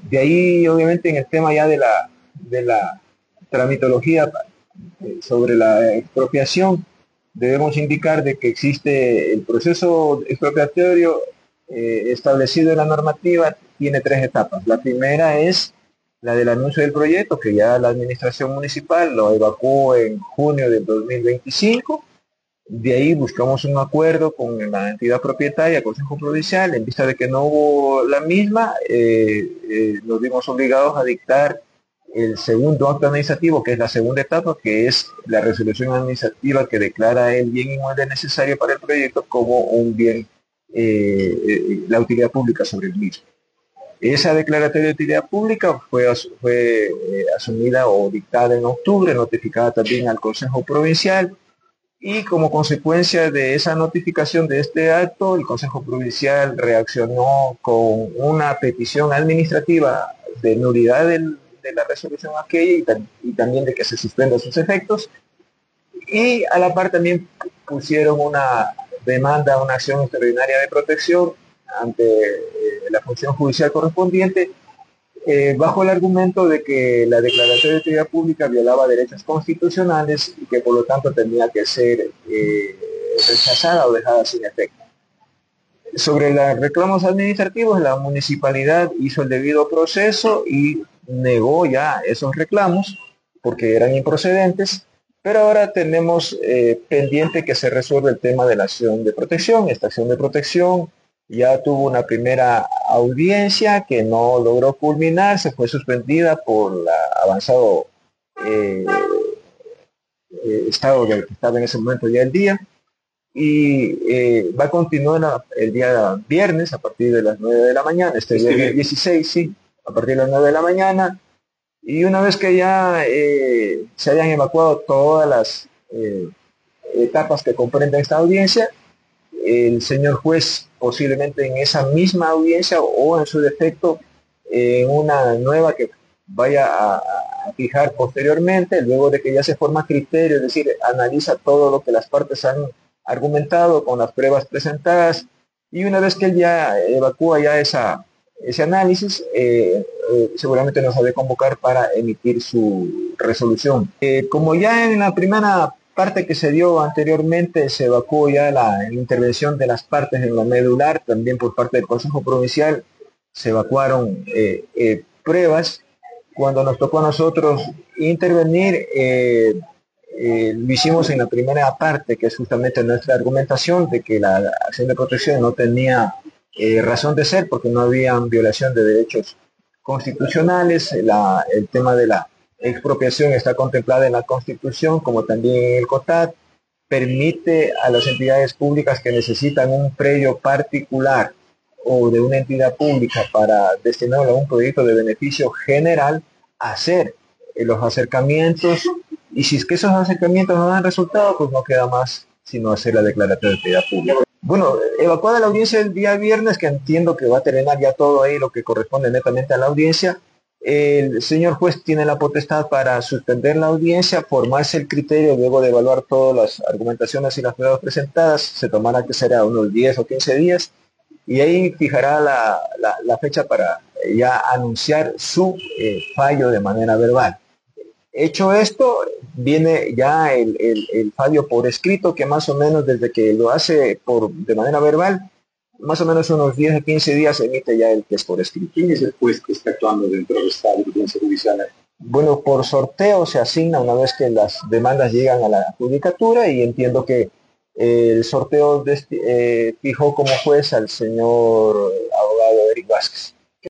De ahí, obviamente, en el tema ya de la tramitología sobre la expropiación, debemos indicar de que existe el proceso expropiatorio establecido en la normativa, tiene tres etapas. La primera es la del anuncio del proyecto, que ya la administración municipal lo evacuó en junio del 2025. De ahí buscamos un acuerdo con la entidad propietaria, Consejo Provincial. En vista de que no hubo la misma, nos vimos obligados a dictar el segundo acto administrativo, que es la segunda etapa, que es la resolución administrativa que declara el bien inmueble necesario para el proyecto como un bien, la utilidad pública sobre el mismo. Esa declaratoria de utilidad pública fue asumida o dictada en octubre, notificada también al Consejo Provincial, y como consecuencia de esa notificación de este acto, el Consejo Provincial reaccionó con una petición administrativa de nulidad de la resolución aquella y también de que se suspendan sus efectos. Y a la par también pusieron una demanda, una acción extraordinaria de protección ante la función judicial correspondiente, bajo el argumento de que la declaratoria de utilidad pública violaba derechos constitucionales y que por lo tanto tenía que ser rechazada o dejada sin efecto. Sobre los reclamos administrativos, la municipalidad hizo el debido proceso y negó ya esos reclamos porque eran improcedentes, pero ahora tenemos pendiente que se resuelva el tema de la acción de protección. Esta acción de protección ya tuvo una primera audiencia que no logró culminar, se fue suspendida por el avanzado eh, estado que estaba en ese momento ya el día, y va a continuar el día viernes a partir de las 9 de la mañana, este viernes 16, sí, a partir de las 9 de la mañana, y una vez que ya se hayan evacuado todas las etapas que comprenden esta audiencia, el señor juez posiblemente en esa misma audiencia o en su defecto en una nueva que vaya a fijar posteriormente, luego de que ya se forma criterio, es decir, analiza todo lo que las partes han argumentado con las pruebas presentadas, y una vez que él ya evacúa ya ese análisis, seguramente nos ha de convocar para emitir su resolución. Como ya en la primera parte que se dio anteriormente, se evacuó ya la intervención de las partes en lo medular, también por parte del Consejo Provincial se evacuaron pruebas. Cuando nos tocó a nosotros intervenir, lo hicimos en la primera parte, que es justamente nuestra argumentación de que la acción de protección no tenía razón de ser porque no había violación de derechos constitucionales. El tema de la expropiación está contemplada en la Constitución, como también en el COTAD, permite a las entidades públicas que necesitan un predio particular o de una entidad pública para destinarlo a un proyecto de beneficio general, hacer los acercamientos, y si es que esos acercamientos no dan resultado, pues no queda más sino hacer la declaratoria de utilidad pública. Bueno, evacuada la audiencia el día viernes, que entiendo que va a terminar ya todo ahí lo que corresponde netamente a la audiencia, el señor juez tiene la potestad para suspender la audiencia, formarse el criterio luego de evaluar todas las argumentaciones y las pruebas presentadas, se tomará que será unos 10 o 15 días, y ahí fijará la fecha para ya anunciar su fallo de manera verbal. Hecho esto, viene ya el fallo por escrito, que más o menos desde que lo hace de manera verbal, más o menos unos 10 a 15 días emite ya el que es por escrito. ¿Quién es el juez que está actuando dentro de esta audiencia judicial? Bueno, por sorteo se asigna una vez que las demandas llegan a la judicatura, y entiendo que el sorteo fijó como juez al señor abogado Eric Vázquez.